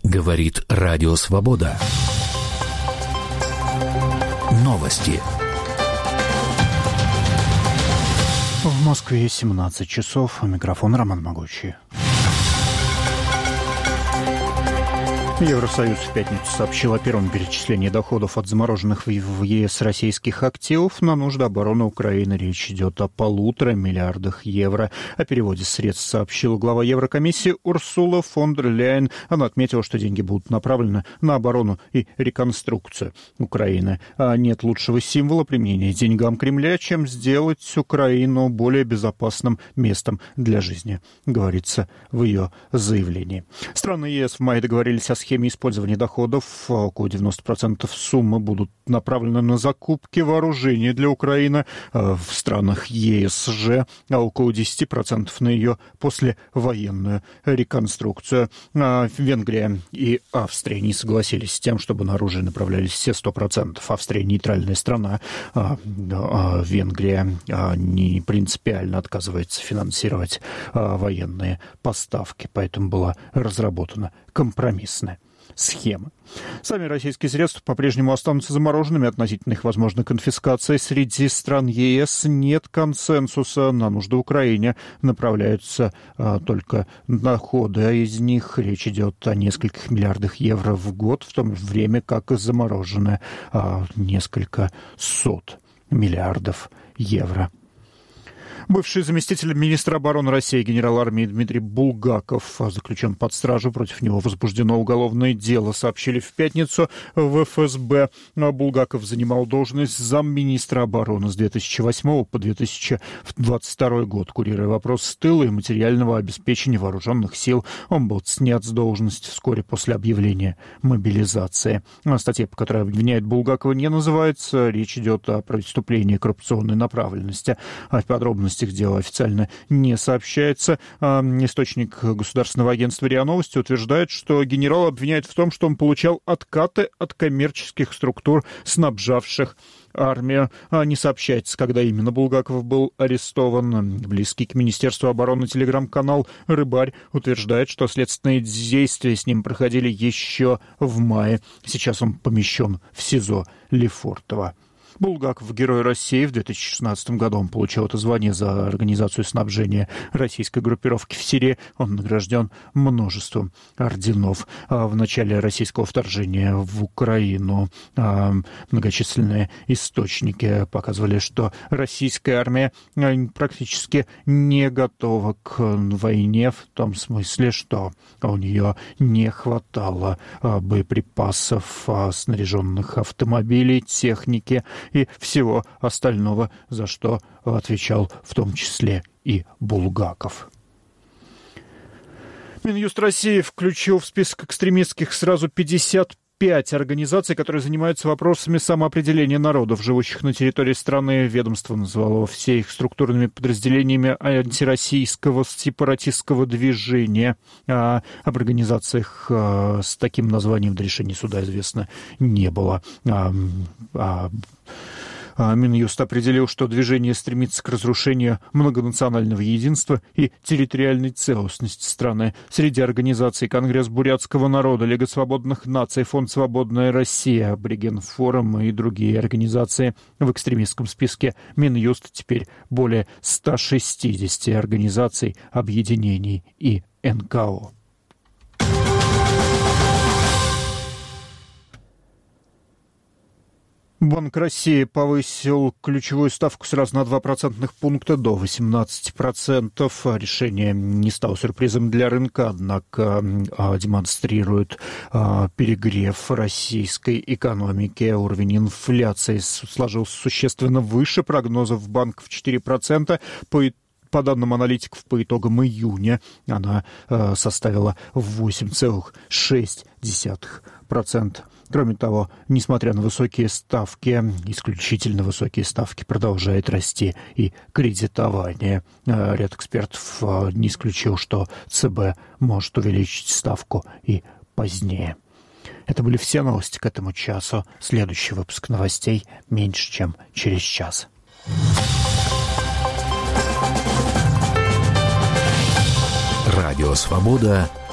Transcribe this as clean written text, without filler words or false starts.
Говорит Радио Свобода. Новости. В Москве 17 часов. Микрофон Роман Могучий. Евросоюз в пятницу сообщил о первом перечислении доходов от замороженных в ЕС российских активов на нужды обороны Украины. Речь идет о 1,5 миллиарда евро. О переводе средств сообщила глава Еврокомиссии Урсула фон дер Ляйен. Она отметила, что деньги будут направлены на оборону и реконструкцию Украины. А нет лучшего символа применения деньгам Кремля, чем сделать Украину более безопасным местом для жизни, говорится в ее заявлении. Страны ЕС в мае договорились о схеме использования доходов. Около 90% суммы будут направлены на закупки вооружений для Украины в странах ЕС же, а около 10% на ее послевоенную реконструкцию. Венгрия и Австрия не согласились с тем, чтобы на оружие направлялись все 100%. Австрия нейтральная страна, Венгрия не принципиально отказывается финансировать военные поставки, поэтому была разработана компромиссная схемы. Сами российские средства по-прежнему останутся замороженными относительно их возможной конфискации. Среди стран ЕС нет консенсуса. На нужды Украине направляются только доходы, а из них речь идет о нескольких миллиардах евро в год, в то время как заморожены несколько сот миллиардов евро. Бывший заместитель министра обороны России генерал армии Дмитрий Булгаков заключен под стражу. Против него возбуждено уголовное дело, сообщили в пятницу в ФСБ. Булгаков занимал должность замминистра обороны с 2008 по 2022 год, курируя вопрос тыла и материального обеспечения вооруженных сил. Он был снят с должности вскоре после объявления мобилизации. Статья, по которой обвиняет Булгакова, не называется. Речь идет о преступлении коррупционной направленности. О подробностях дела официально не сообщается. Источник государственного агентства РИА Новости утверждает, что генерал обвиняет в том, что он получал откаты от коммерческих структур, снабжавших армию. Не сообщается, когда именно Булгаков был арестован. Близкий к Министерству обороны телеграм-канал «Рыбарь» утверждает, что следственные действия с ним проходили еще в мае. Сейчас он помещен в СИЗО Лефортово. Булгаков, герой России, в 2016 году он получил это звание за организацию снабжения российской группировки в Сирии. Он награжден множеством орденов. В начале российского вторжения в Украину многочисленные источники показывали, что российская армия практически не готова к войне, в том смысле, что у нее не хватало боеприпасов, снаряженных автомобилей, техники и всего остального, за что отвечал в том числе и Булгаков. Минюст России включил в список экстремистских сразу 55 организаций, которые занимаются вопросами самоопределения народов, живущих на территории страны. Ведомство назвало все их структурными подразделениями антироссийского сепаратистского движения. Об организациях с таким названием до решения суда известно не было. Минюст определил, что движение стремится к разрушению многонационального единства и территориальной целостности страны. Среди организаций Конгресс бурятского народа, Лига свободных наций, Фонд «Свободная Россия», Абориген-форум и другие организации. В экстремистском списке Минюст теперь более 160 организаций, объединений и НКО. Банк России повысил ключевую ставку сразу на 2 процентных пункта до 18%. Решение не стало сюрпризом для рынка, однако демонстрирует перегрев российской экономики. Уровень инфляции сложился существенно выше прогнозов банков 4%. По данным аналитиков, по итогам июня она составила 8,6%. Кроме того, несмотря на высокие ставки, исключительно высокие ставки, продолжает расти и кредитование. Ряд экспертов не исключил, что ЦБ может увеличить ставку и позднее. Это были все новости к этому часу. Следующий выпуск новостей меньше, чем через час. Радио «Свобода»